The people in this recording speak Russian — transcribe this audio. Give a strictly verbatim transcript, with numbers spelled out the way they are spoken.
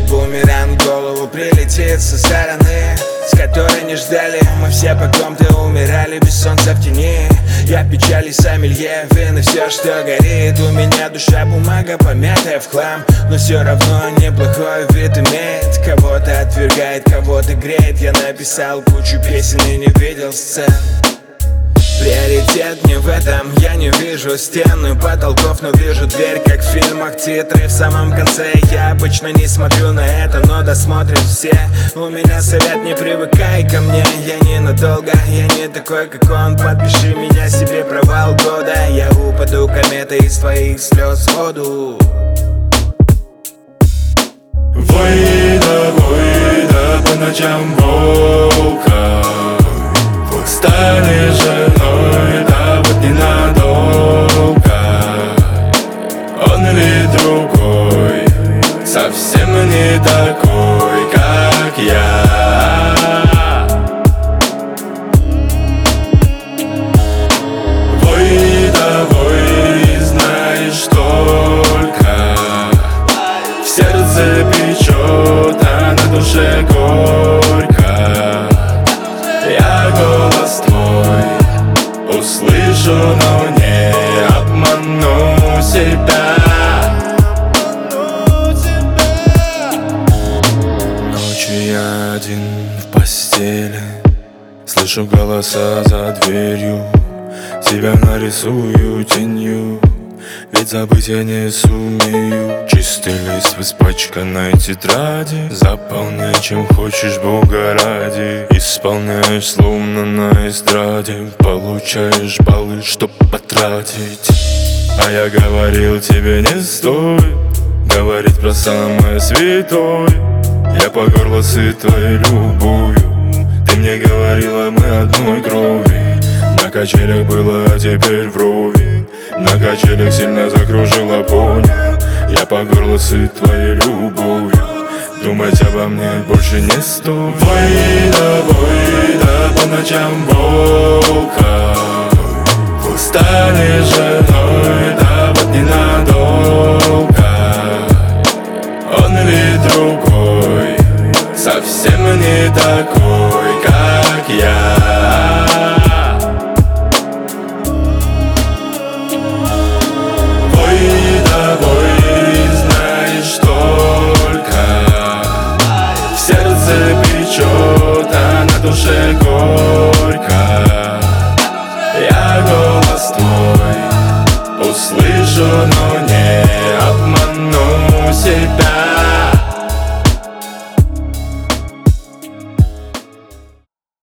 бумеранг в голову прилетит со стороны, с которой не ждали. Мы все по ком-то умирали без солнца в тени. Я в печали сомелье, вин и все, что горит. У меня душа бумага, помятая в хлам, но все равно неплохой вид имеет. Кого-то отвергает, кого-то греет. Я написал кучу песен и не видел сцен. Приоритет не в этом, я не вижу стены, потолков, но вижу дверь, как в фильмах, титры в самом конце. Я обычно не смотрю на это, но досмотрят все. У меня совет: не привыкай ко мне, я ненадолго, я не такой, как он. Подпиши меня себе провал года, я упаду кометой из твоих слез в воду. Вой да вой да по ночам волка, станешь женой, да вот ненадолго. Он или другой, совсем не такой, как я. Вой да вой, знаешь только, в сердце печет, а на душе горько. Я голос твой услышу, но не обману себя. Ночью я один в постели, слышу голоса за дверью. Тебя нарисую тенью, ведь забыть я не сумею. Чистый лист в испачканной тетради, заполняй чем хочешь, Бога ради. Исполняешь словно на эстраде, получаешь баллы, чтоб потратить. А я говорил тебе не стоит говорить про самое святое. Я по горло сыт твоей любовью, ты мне говорила, мы одной крови. На качелях было, а теперь вровень. На качелях сильно закружила поня. Я по горло сыт твоей любовью, думать обо мне больше не стоит. Вой да вой да по ночам волка, станешь женой, да вот ненадолго. Он или другой, совсем не такой, как я. Сердце печет, а на душе горь.